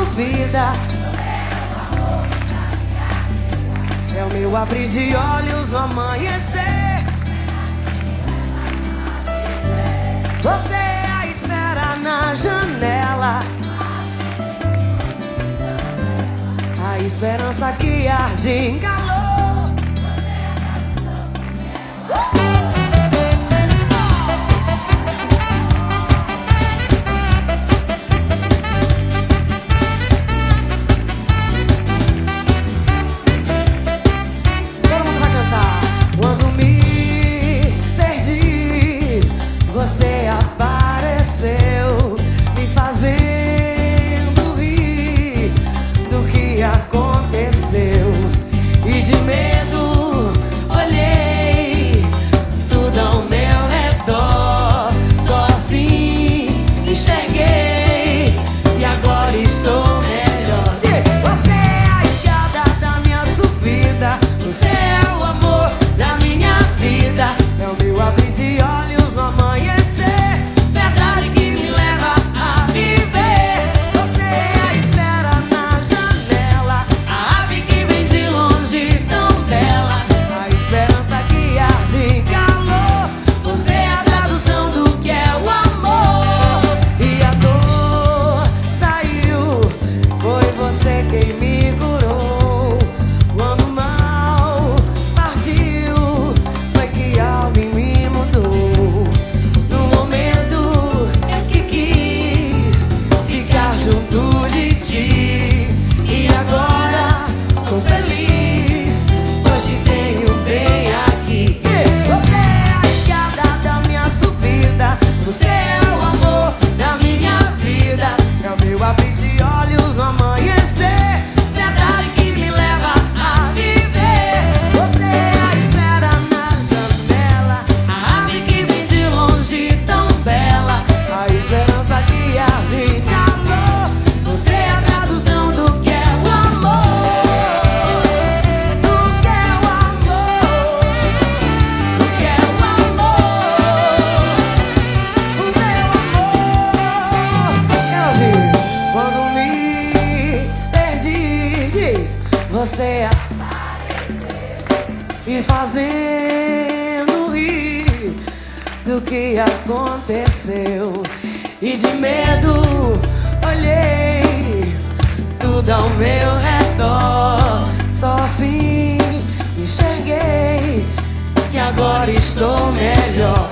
subida, é o meu abrir de olhos no amanhecer. Você a espera na janela, a esperança que arde em calor. Todo mundo vai cantar. Quando me perdi, você apareceu, me fazendo rir do que aconteceu. E de medo olhei tudo ao meu redor, só assim enxerguei e agora estou melhor. Você é a escada da minha subida, você é o amor da minha vida, é o meu abrir de olhos no amanhecer, verdade que me leva a viver. Você é a espera na janela, a ave que vem de longe tão bela, a esperança que arde em calor. Você é a tradução do que é o amor. E a dor saiu, foi você quem me curou. Quando o mal partiu, foi que algo em mim mudou. No momento eu que quis ficar junto de ti, e agora sou feliz, pois te tenho bem aqui. Você é a escada da minha subida, você é o amor da minha vida, é o meu abrir de olhos no amanhecer, verdade que me leva a viver. Você é a espera na janela, a ave que vem de longe tão bela, a esperança que arde em calor. Você é a tradução do que é o amor, do que é o amor, do que é o amor, o meu amor. Quero ouvir. Quando me perdi, diz, você me fazendo rir do que aconteceu. E de medo olhei tudo ao meu redor, só assim enxerguei e agora estou melhor.